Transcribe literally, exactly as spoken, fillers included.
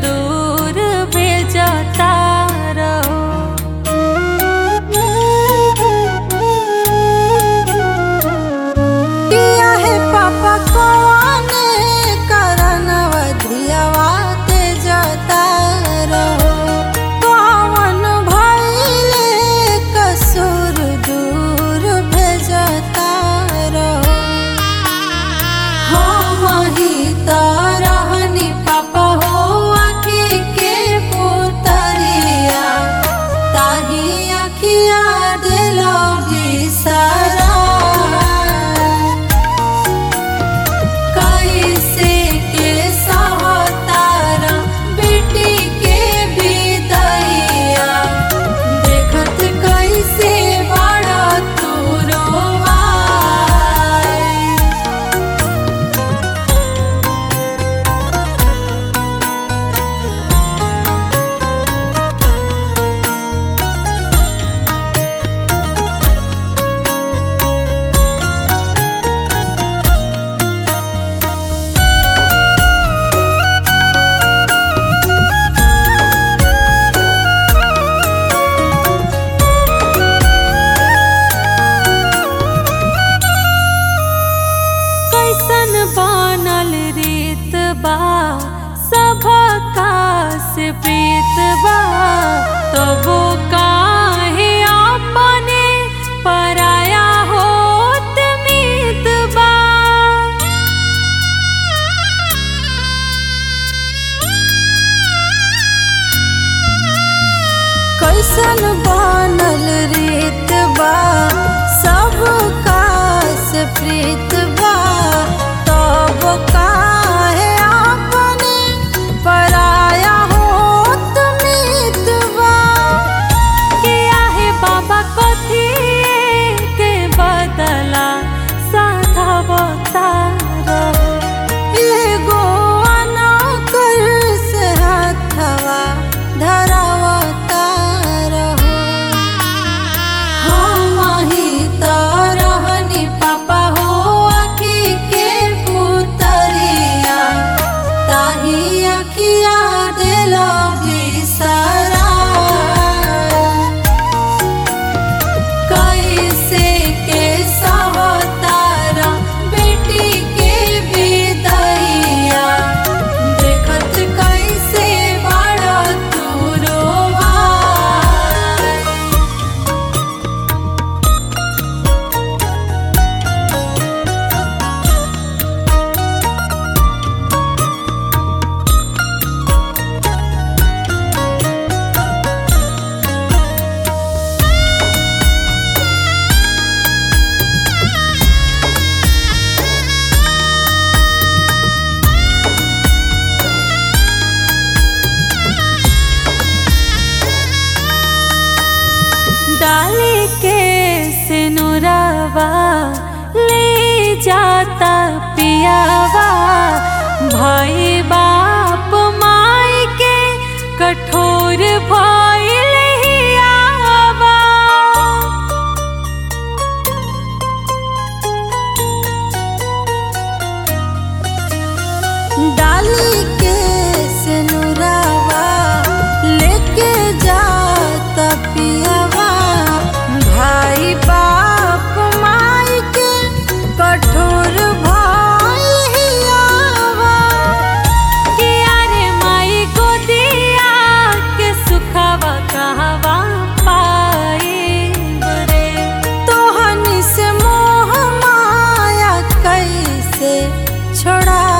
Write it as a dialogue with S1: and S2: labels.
S1: दूर भेजता रहो।
S2: किया है पापा कौन करन वधियावा ते जता रहो। कौन भइले कसूर दूर भेजता रहो। हाँ वही तो रहनी पापा हो आँखी के पुतरिया ताही अखिया दिलो बिसरा। कैसे के सहोतारा बेटी के विदैया देखत कैसे बड़ा तू रोवाए।
S1: कैसन बनल रीत बा सबका से प्रीत बा तबो काहे अपने पराया होत मीत बा।
S2: कैसन बनल रीत बा सबका से प्रीत बा तब काहे अपने पराया होत मीत बा।
S1: किया है बाबा कथी के बदला साधा बतारो।
S2: एगो अनकर से हाथवा धरावता रहो। हाँ वही तो रहनी पापा हो आँखी के पुतरिया ताही अखिया दिलो बिसरा। कैसे के सहोतारा बेटी के विदैया देखत कैसे बड़ा तू रोवाए।
S1: डाली के सिनुरवा ले जाता पियावा भाई बाप माई के कठोर भइल हियावा।
S2: डाली के सिनुरवा लेके जाता पियावा भाई बाप माई के कठोर भइल हियावा।
S1: किया रे माई गोदिया के सुखावा कहवा पाइब रे।
S2: तोहनी से मोह माया कैसे छोड़ा